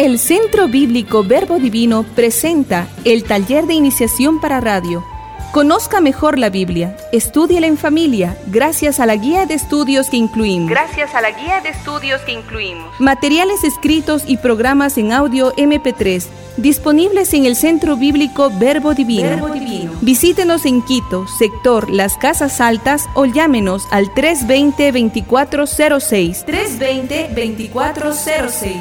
El Centro Bíblico Verbo Divino presenta el taller de iniciación para radio. Conozca mejor la Biblia, estúdiela en familia, gracias a la guía de estudios que incluimos. Materiales escritos y programas en audio MP3, disponibles en el Centro Bíblico Verbo Divino. Visítenos en Quito, sector Las Casas Altas, o llámenos al 320-2406. 320-2406.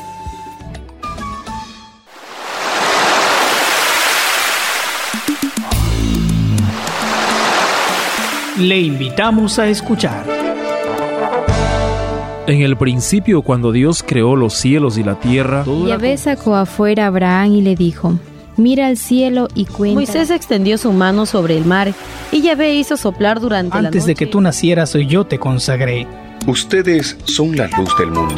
Le invitamos a escuchar. En el principio, cuando Dios creó los cielos y la tierra, Yahvé sacó afuera a Abraham y le dijo: mira al cielo y cuenta. Moisés extendió su mano sobre el mar y Yahvé hizo soplar durante la noche. Antes de que tú nacieras, yo te consagré. Ustedes son la luz del mundo.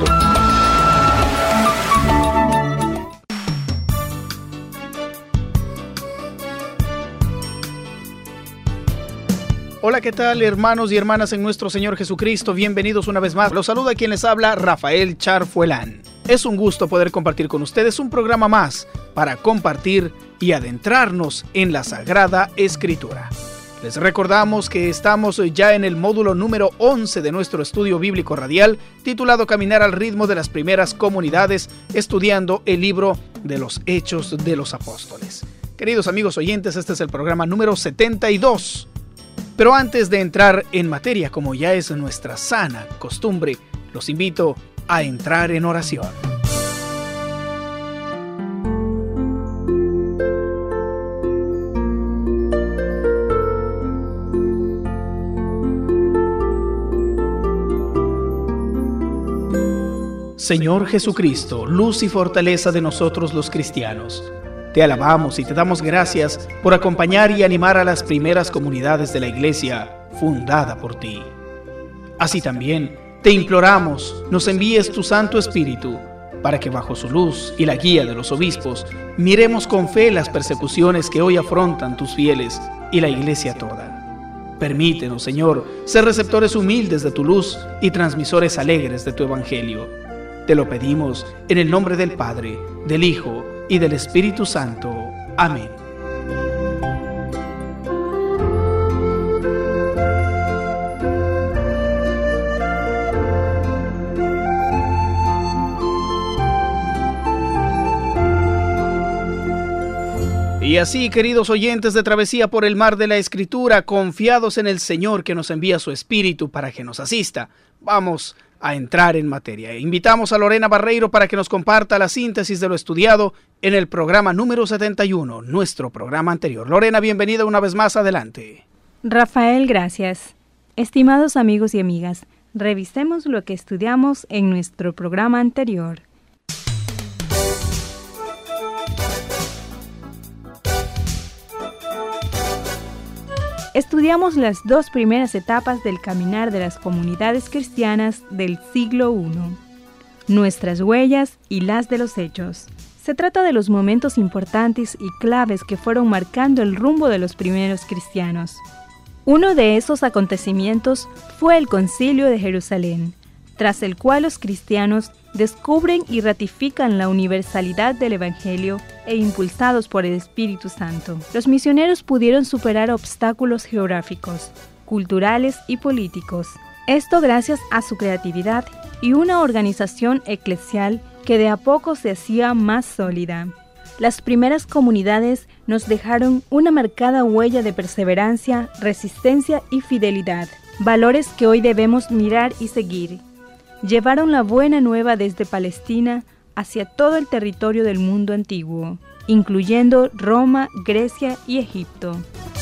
Hola, ¿qué tal, hermanos y hermanas en nuestro Señor Jesucristo? Bienvenidos una vez más. Los saluda quien les habla, Rafael Charfuelán. Es un gusto poder compartir con ustedes un programa más para compartir y adentrarnos en la Sagrada Escritura. Les recordamos que estamos ya en el módulo número 11 de nuestro estudio bíblico radial, titulado Caminar al ritmo de las primeras comunidades, estudiando el libro de los Hechos de los Apóstoles. Queridos amigos oyentes, este es el programa número 72. Pero antes de entrar en materia, como ya es nuestra sana costumbre, los invito a entrar en oración. Señor Jesucristo, luz y fortaleza de nosotros los cristianos, te alabamos y te damos gracias por acompañar y animar a las primeras comunidades de la Iglesia fundada por ti. Así también te imploramos, nos envíes tu Santo Espíritu para que bajo su luz y la guía de los obispos miremos con fe las persecuciones que hoy afrontan tus fieles y la Iglesia toda. Permítenos, Señor, ser receptores humildes de tu luz y transmisores alegres de tu Evangelio. Te lo pedimos en el nombre del Padre, del Hijo y del Espíritu Santo. Amén. Y así, queridos oyentes de Travesía por el Mar de la Escritura, confiados en el Señor que nos envía su Espíritu para que nos asista, vamos a entrar en materia. Invitamos a Lorena Barreiro para que nos comparta la síntesis de lo estudiado en el programa número 71, nuestro programa anterior. Lorena, bienvenida una vez más, adelante. Rafael, gracias. Estimados amigos y amigas, revisemos lo que estudiamos en nuestro programa anterior. Estudiamos las dos primeras etapas del caminar de las comunidades cristianas del siglo I, nuestras huellas y las de los hechos. Se trata de los momentos importantes y claves que fueron marcando el rumbo de los primeros cristianos. Uno de esos acontecimientos fue el Concilio de Jerusalén, tras el cual los cristianos descubren y ratifican la universalidad del Evangelio e impulsados por el Espíritu Santo, los misioneros pudieron superar obstáculos geográficos, culturales y políticos. Esto gracias a su creatividad y una organización eclesial que de a poco se hacía más sólida. Las primeras comunidades nos dejaron una marcada huella de perseverancia, resistencia y fidelidad, valores que hoy debemos mirar y seguir. Llevaron la buena nueva desde Palestina hacia todo el territorio del mundo antiguo, incluyendo Roma, Grecia y Egipto.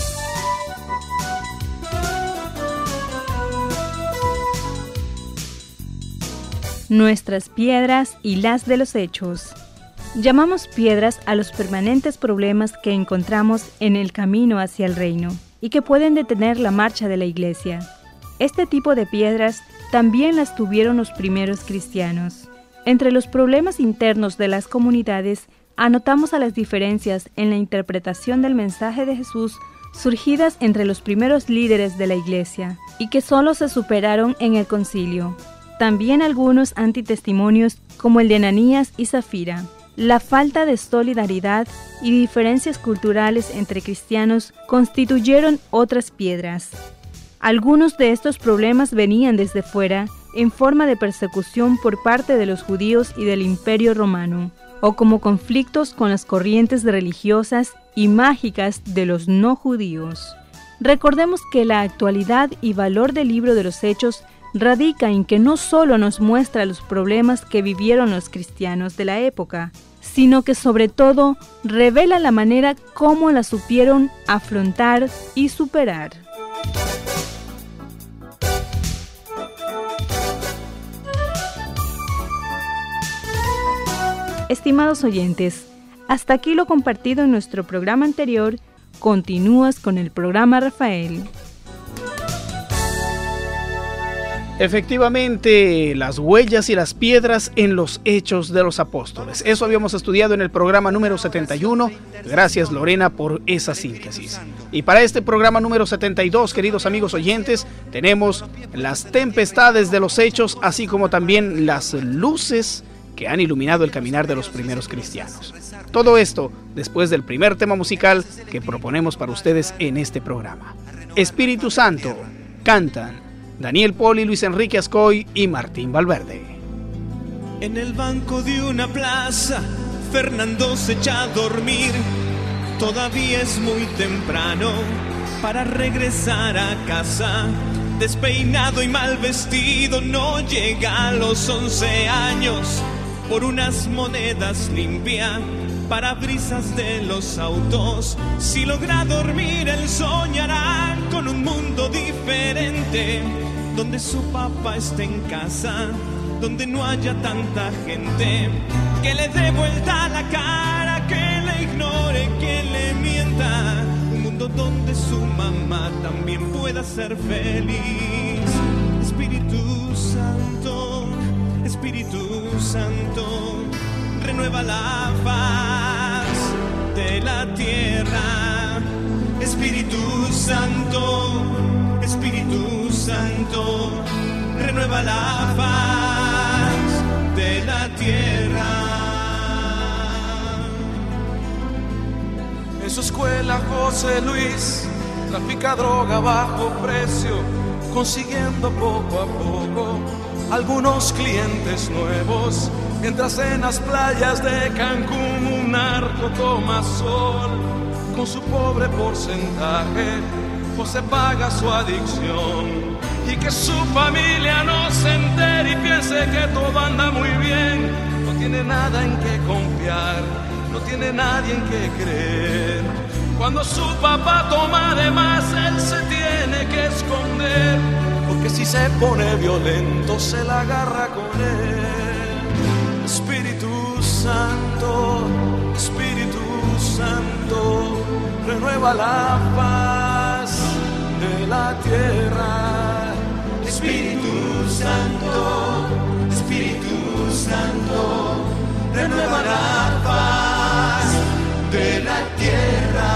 Nuestras piedras y las de los hechos. Llamamos piedras a los permanentes problemas que encontramos en el camino hacia el reino y que pueden detener la marcha de la Iglesia. Este tipo de piedras también las tuvieron los primeros cristianos. Entre los problemas internos de las comunidades, anotamos a las diferencias en la interpretación del mensaje de Jesús surgidas entre los primeros líderes de la Iglesia y que solo se superaron en el concilio. También algunos antitestimonios como el de Ananías y Zafira. La falta de solidaridad y diferencias culturales entre cristianos constituyeron otras piedras. Algunos de estos problemas venían desde fuera, en forma de persecución por parte de los judíos y del Imperio Romano, o como conflictos con las corrientes religiosas y mágicas de los no judíos. Recordemos que la actualidad y valor del libro de los Hechos radica en que no solo nos muestra los problemas que vivieron los cristianos de la época, sino que sobre todo revela la manera como la supieron afrontar y superar. Estimados oyentes, hasta aquí lo compartido en nuestro programa anterior. Continúas con el programa Rafael. Efectivamente, las huellas y las piedras en los Hechos de los Apóstoles. Eso habíamos estudiado en el programa número 71. Gracias, Lorena, por esa síntesis. Y para este programa número 72, queridos amigos oyentes, tenemos las tempestades de los Hechos, así como también las luces que han iluminado el caminar de los primeros cristianos. Todo esto después del primer tema musical que proponemos para ustedes en este programa. Espíritu Santo, cantan Daniel Poli, Luis Enrique Ascoy y Martín Valverde. En el banco de una plaza, Fernando se echa a dormir. Todavía es muy temprano para regresar a casa. Despeinado y mal vestido, no llega a los 11 años. Por unas monedas limpia parabrisas de los autos. Si logra dormir, él soñará con un mundo diferente, donde su papá esté en casa, donde no haya tanta gente que le dé vuelta la cara, que le ignore, que le mienta. Un mundo donde su mamá también pueda ser feliz. Espíritu Santo, Espíritu Santo, renueva la faz de la tierra. Espíritu Santo, Espíritu Santo, renueva la faz de la tierra. En su escuela José Luis trafica droga a bajo precio, consiguiendo poco a poco algunos clientes nuevos, mientras en las playas de Cancún un narco toma sol. Con su pobre porcentaje José paga su adicción, y que su familia no se entere y piense que todo anda muy bien. No tiene nada en que confiar, no tiene nadie en que creer. Cuando su papá toma de más, él se tiene que esconder, porque si se pone violento se la agarra con él. Espíritu Santo, Espíritu Santo, renueva la paz de la tierra. Espíritu Santo, Espíritu Santo, renueva la paz de la tierra.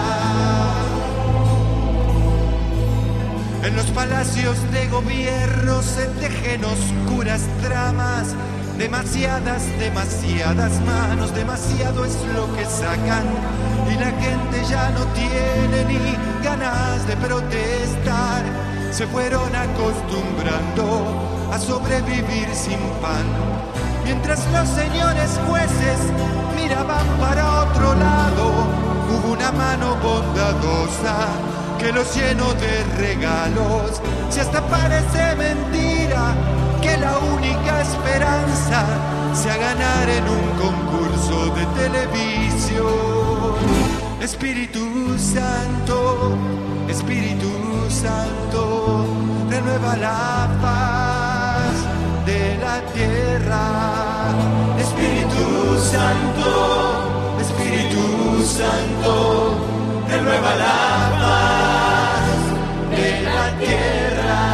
En los palacios de gobierno se tejen oscuras tramas, demasiadas manos, demasiado es lo que sacan, y la gente ya no tiene ni ganas de protestar. Se fueron acostumbrando a sobrevivir sin pan, mientras los señores jueces miraban para otro lado. Hubo una mano bondadosa que los llenó de regalos. Si hasta parece mentira que la única esperanza sea ganar en un concurso de televisión. Espíritu Santo, Espíritu Santo, renueva la paz de la tierra. Espíritu Santo, Espíritu Santo, renueva la paz de la tierra.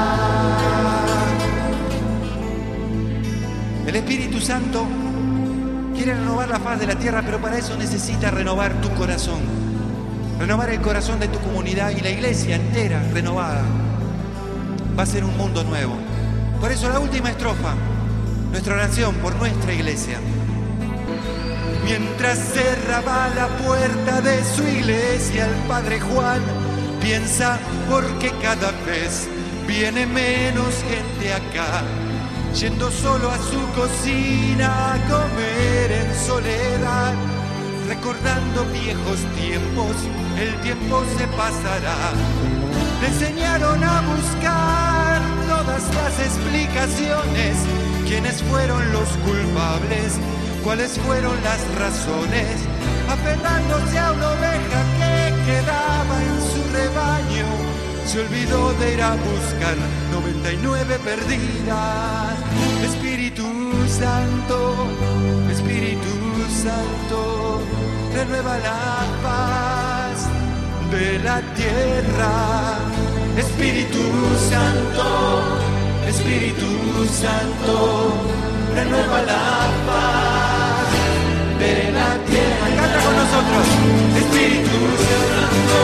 El Espíritu Santo quiere renovar la faz de la tierra, pero para eso necesita renovar tu corazón, renovar el corazón de tu comunidad, y la iglesia entera renovada va a ser un mundo nuevo. Por eso la última estrofa, nuestra oración por nuestra iglesia. Mientras cerraba la puerta de su iglesia, el padre Juan piensa porque cada vez viene menos gente acá, yendo solo a su cocina a comer en soledad, recordando viejos tiempos, el tiempo se pasará. Le enseñaron a buscar todas las explicaciones, quiénes fueron los culpables, cuáles fueron las razones, aferrándose a una oveja que quedaba en su rebaño, se olvidó de ir a buscar 99 perdidas. Espíritu Santo, renueva la paz de la tierra. Espíritu Santo, renueva la paz de la tierra. Canta con nosotros. Espíritu Santo,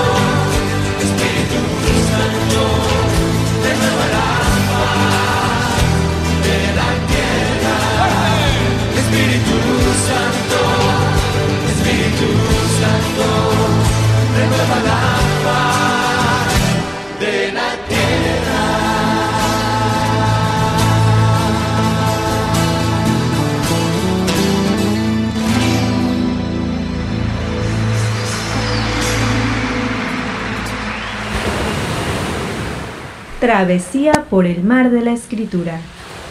renueva la paz de la tierra. Espíritu Santo, renueva la paz de la tierra. Travesía por el mar de la Escritura.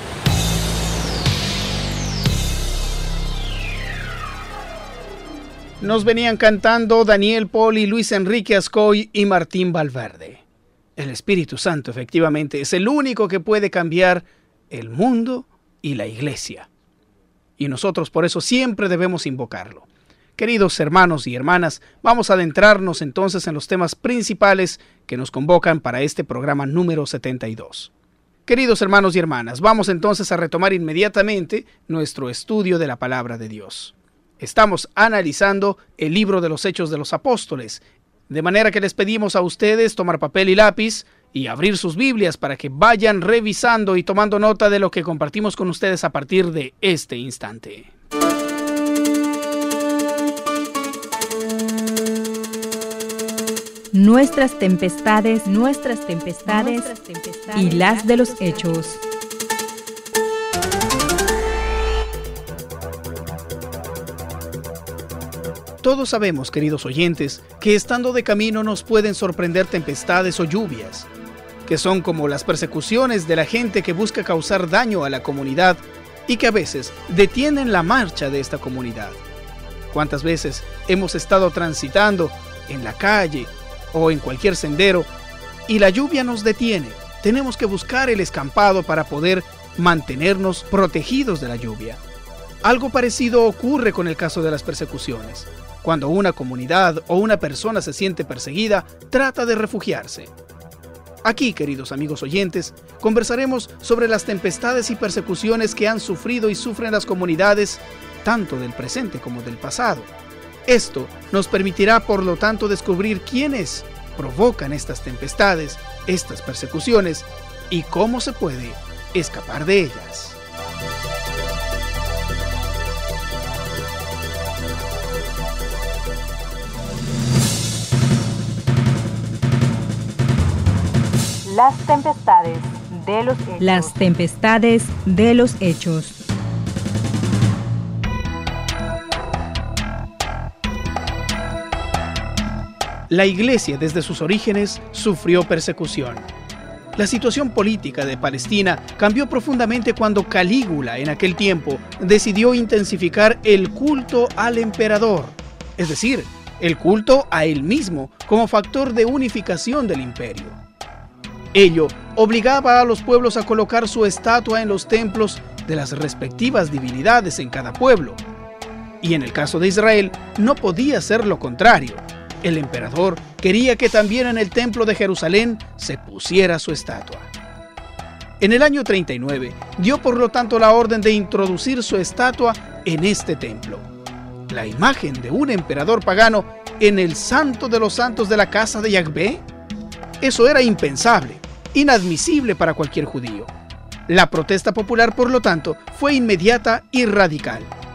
Nos venían cantando Daniel Paul y Luis Enrique Ascoy y Martín Valverde. El Espíritu Santo, efectivamente, es el único que puede cambiar el mundo y la iglesia. Y nosotros por eso siempre debemos invocarlo. Queridos hermanos y hermanas, vamos a adentrarnos entonces en los temas principales que nos convocan para este programa número 72. Queridos hermanos y hermanas, vamos entonces a retomar inmediatamente nuestro estudio de la Palabra de Dios. Estamos analizando el libro de los Hechos de los Apóstoles, de manera que les pedimos a ustedes tomar papel y lápiz y abrir sus Biblias para que vayan revisando y tomando nota de lo que compartimos con ustedes a partir de este instante. Nuestras tempestades y las de los hechos. Todos sabemos, queridos oyentes, que estando de camino nos pueden sorprender tempestades o lluvias, que son como las persecuciones de la gente que busca causar daño a la comunidad y que a veces detienen la marcha de esta comunidad. ¿Cuántas veces hemos estado transitando en la calle o en cualquier sendero y la lluvia nos detiene? Tenemos que buscar el escampado para poder mantenernos protegidos de la lluvia. Algo parecido ocurre con el caso de las persecuciones. Cuando una comunidad o una persona se siente perseguida, trata de refugiarse. Aquí, queridos amigos oyentes, conversaremos sobre las tempestades y persecuciones que han sufrido y sufren las comunidades, tanto del presente como del pasado. Esto nos permitirá, por lo tanto, descubrir quiénes provocan estas tempestades, estas persecuciones, y cómo se puede escapar de ellas. Las tempestades de los hechos. La iglesia desde sus orígenes sufrió persecución. La situación política de Palestina cambió profundamente cuando Calígula, en aquel tiempo, decidió intensificar el culto al emperador, es decir, el culto a él mismo como factor de unificación del imperio. Ello obligaba a los pueblos a colocar su estatua en los templos de las respectivas divinidades en cada pueblo. Y en el caso de Israel, no podía ser lo contrario. El emperador quería que también en el templo de Jerusalén se pusiera su estatua. En el año 39, dio por lo tanto la orden de introducir su estatua en este templo. La imagen de un emperador pagano en el santo de los santos de la casa de Yahvé. Eso era impensable, inadmisible para cualquier judío. La protesta popular, por lo tanto, fue inmediata y radical.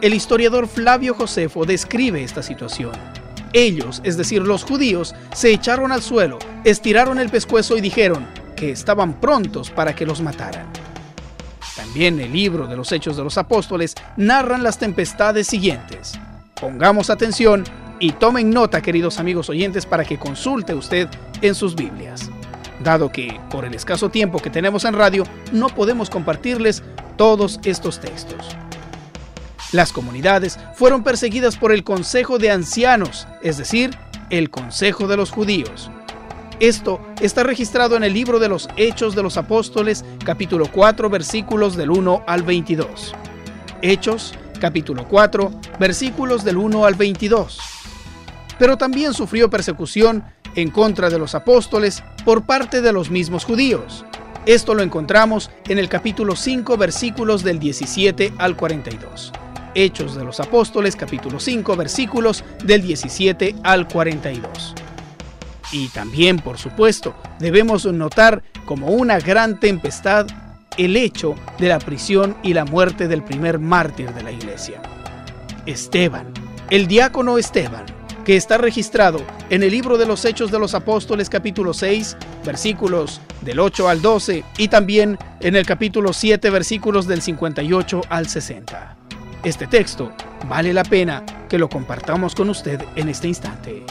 El historiador Flavio Josefo describe esta situación. Ellos, es decir, los judíos, se echaron al suelo, estiraron el pescuezo y dijeron que estaban prontos para que los mataran. También el libro de los Hechos de los Apóstoles narran las tempestades siguientes. Pongamos atención y tomen nota, queridos amigos oyentes, para que consulte usted en sus Biblias. Dado que, por el escaso tiempo que tenemos en radio, no podemos compartirles todos estos textos. Las comunidades fueron perseguidas por el Consejo de Ancianos, es decir, el Consejo de los Judíos. Esto está registrado en el libro de los Hechos de los Apóstoles, capítulo 4, versículos del 1 al 22. Hechos, capítulo 4, versículos del 1 al 22. Pero también sufrió persecución en contra de los apóstoles por parte de los mismos judíos. Esto lo encontramos en el capítulo 5, versículos del 17 al 42. Hechos de los Apóstoles, capítulo 5, versículos del 17 al 42. Y también, por supuesto, debemos notar como una gran tempestad el hecho de la prisión y la muerte del primer mártir de la iglesia, Esteban, el diácono Esteban, que está registrado en el libro de los Hechos de los Apóstoles, capítulo 6, versículos del 8 al 12, y también en el capítulo 7, versículos del 58 al 60. Este texto vale la pena que lo compartamos con usted en este instante.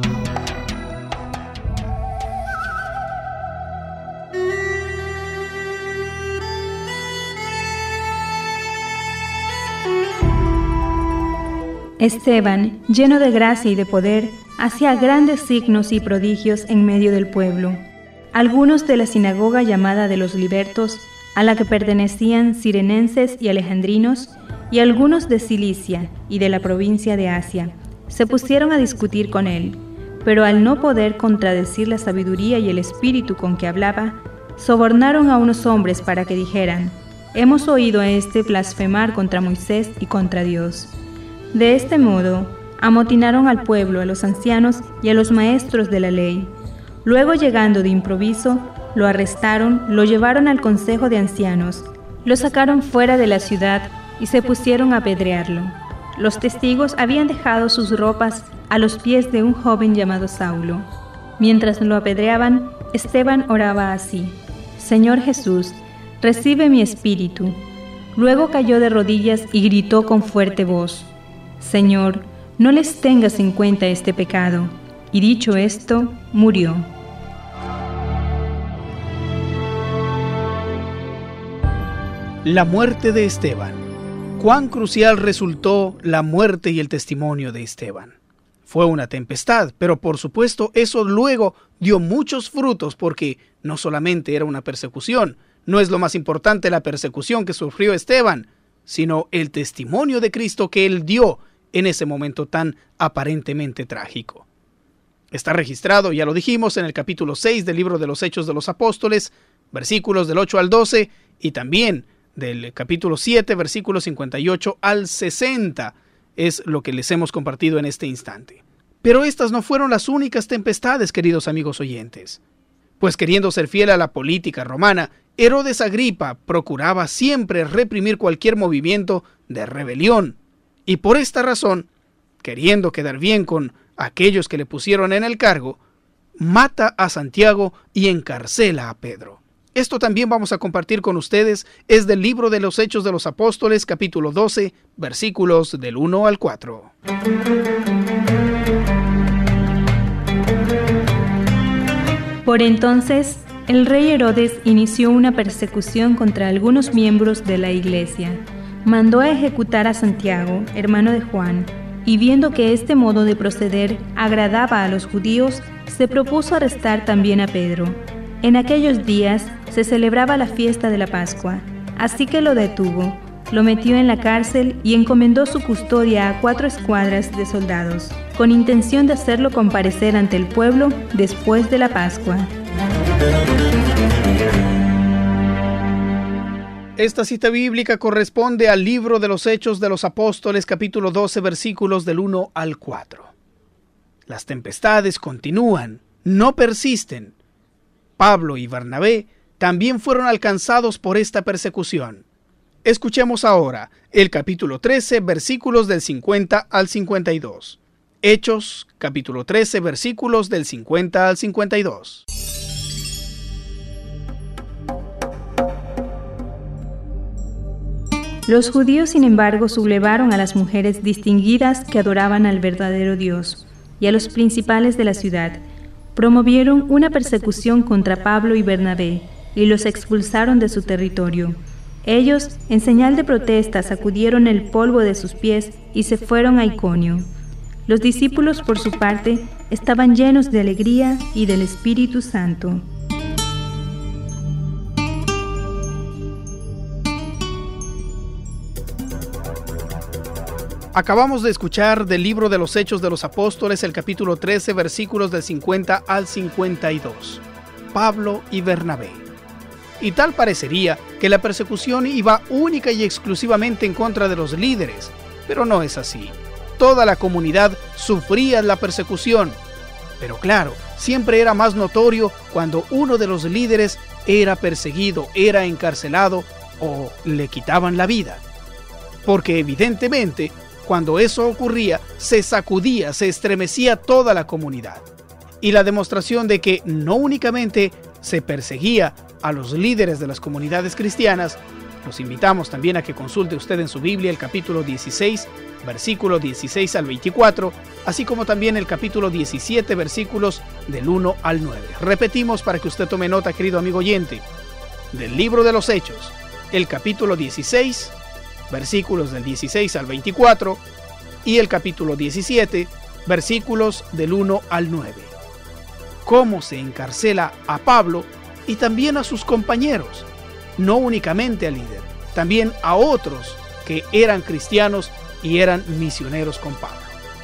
Esteban, lleno de gracia y de poder, hacía grandes signos y prodigios en medio del pueblo. Algunos de la sinagoga llamada de los libertos, a la que pertenecían cirenenses y alejandrinos, y algunos de Cilicia y de la provincia de Asia, se pusieron a discutir con él, pero al no poder contradecir la sabiduría y el espíritu con que hablaba, sobornaron a unos hombres para que dijeran: «Hemos oído a este blasfemar contra Moisés y contra Dios». De este modo, amotinaron al pueblo, a los ancianos y a los maestros de la ley. Luego, llegando de improviso, lo arrestaron, lo llevaron al consejo de ancianos, lo sacaron fuera de la ciudad y se pusieron a apedrearlo. Los testigos habían dejado sus ropas a los pies de un joven llamado Saulo. Mientras lo apedreaban, Esteban oraba así: «Señor Jesús, recibe mi espíritu». Luego cayó de rodillas y gritó con fuerte voz: «Señor, no les tengas en cuenta este pecado». Y dicho esto, murió. La muerte de Esteban. ¿Cuán crucial resultó la muerte y el testimonio de Esteban? Fue una tempestad, pero por supuesto eso luego dio muchos frutos, porque no solamente era una persecución, no es lo más importante la persecución que sufrió Esteban, sino el testimonio de Cristo que él dio en ese momento tan aparentemente trágico. Está registrado, ya lo dijimos, en el capítulo 6 del libro de los Hechos de los Apóstoles, versículos del 8 al 12, y también del capítulo 7, versículos 58 al 60, es lo que les hemos compartido en este instante. Pero estas no fueron las únicas tempestades, queridos amigos oyentes. Pues queriendo ser fiel a la política romana, Herodes Agripa procuraba siempre reprimir cualquier movimiento de rebelión. Y por esta razón, queriendo quedar bien con aquellos que le pusieron en el cargo, mata a Santiago y encarcela a Pedro. Esto también vamos a compartir con ustedes, es del libro de los Hechos de los Apóstoles, capítulo 12, versículos del 1 al 4. Por entonces, el rey Herodes inició una persecución contra algunos miembros de la iglesia. Mandó a ejecutar a Santiago, hermano de Juan, y viendo que este modo de proceder agradaba a los judíos, se propuso arrestar también a Pedro. En aquellos días se celebraba la fiesta de la Pascua, así que lo detuvo, lo metió en la cárcel y encomendó su custodia a 4 escuadras de soldados, con intención de hacerlo comparecer ante el pueblo después de la Pascua. Esta cita bíblica corresponde al libro de los Hechos de los Apóstoles, capítulo 12, versículos del 1 al 4. Las tempestades continúan, no persisten. Pablo y Bernabé también fueron alcanzados por esta persecución. Escuchemos ahora el capítulo 13, versículos del 50 al 52. Hechos, capítulo 13, versículos del 50 al 52. Los judíos, sin embargo, sublevaron a las mujeres distinguidas que adoraban al verdadero Dios y a los principales de la ciudad. Promovieron una persecución contra Pablo y Bernabé y los expulsaron de su territorio. Ellos, en señal de protesta, sacudieron el polvo de sus pies y se fueron a Iconio. Los discípulos, por su parte, estaban llenos de alegría y del Espíritu Santo. Acabamos de escuchar del libro de los Hechos de los Apóstoles, el capítulo 13, versículos del 50 al 52. Pablo y Bernabé. Y tal parecería que la persecución iba única y exclusivamente en contra de los líderes, pero no es así. Toda la comunidad sufría la persecución. Pero claro, siempre era más notorio cuando uno de los líderes era perseguido, era encarcelado o le quitaban la vida. Porque evidentemente, cuando eso ocurría, se sacudía, se estremecía toda la comunidad. Y la demostración de que no únicamente se perseguía a los líderes de las comunidades cristianas, los invitamos también a que consulte usted en su Biblia el capítulo 16, versículo 16 al 24, así como también el capítulo 17, versículos del 1 al 9. Repetimos para que usted tome nota, querido amigo oyente, del libro de los Hechos, el capítulo 16, versículos del 16 al 24, y el capítulo 17, versículos del 1 al 9. Cómo se encarcela a Pablo y también a sus compañeros, no únicamente al líder, también a otros que eran cristianos y eran misioneros con Pablo.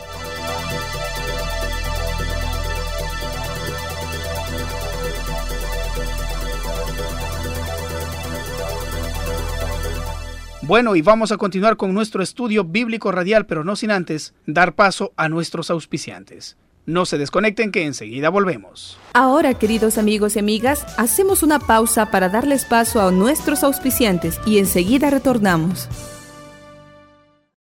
Bueno, y vamos a continuar con nuestro estudio bíblico radial, pero no sin antes dar paso a nuestros auspiciantes. No se desconecten, que enseguida volvemos. Ahora, queridos amigos y amigas, hacemos una pausa para darles paso a nuestros auspiciantes y enseguida retornamos.